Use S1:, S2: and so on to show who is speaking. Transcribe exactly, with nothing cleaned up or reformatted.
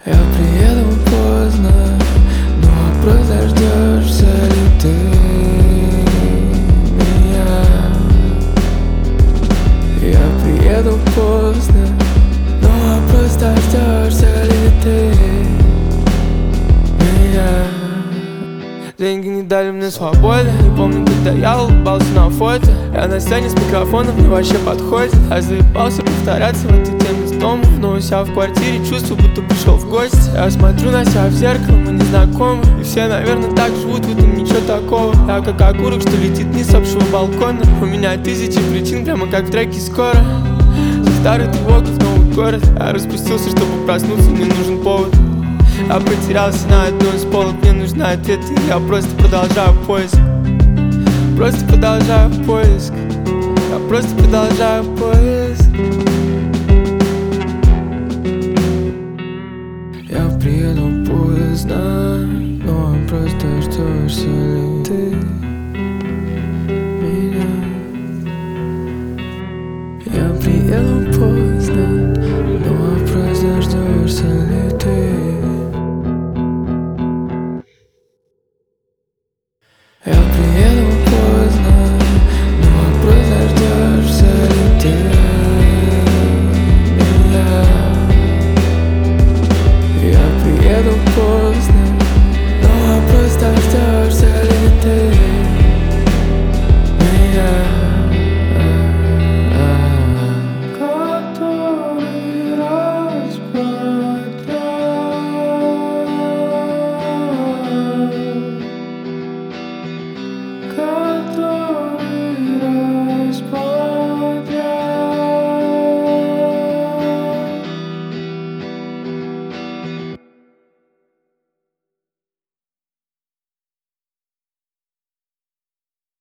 S1: Я приеду поздно, но просто дождешься ли ты меня? Я приеду поздно, но просто дождешься ли ты меня? Деньги не дали мне свободы. Не помню, когда я улыбался на фото. Я на сцене с микрофоном, мне вообще подходит. А заебался повторяться в этой теме снова. Но у себя в квартире чувствую, будто пришел в гости. Я смотрю на себя в зеркало, мы не знакомы. И все, наверное, так живут, в этом ничего такого. Я как окурок, что летит вниз с общего балкона. У меня тысячи причин, прямо как в треке «Скоро». Со старой тревогой в новый город. Я распустился, чтобы проснуться, мне нужен повод. Я потерялся на одной из полок, мне нужны ответы. Я просто продолжаю поиск. Просто продолжаю поиск. Я просто продолжаю поиск. Я приеду поздно, но просто ждешься ли ты меня? Я приеду поздно, но просто ждешься ли ты? Я приеду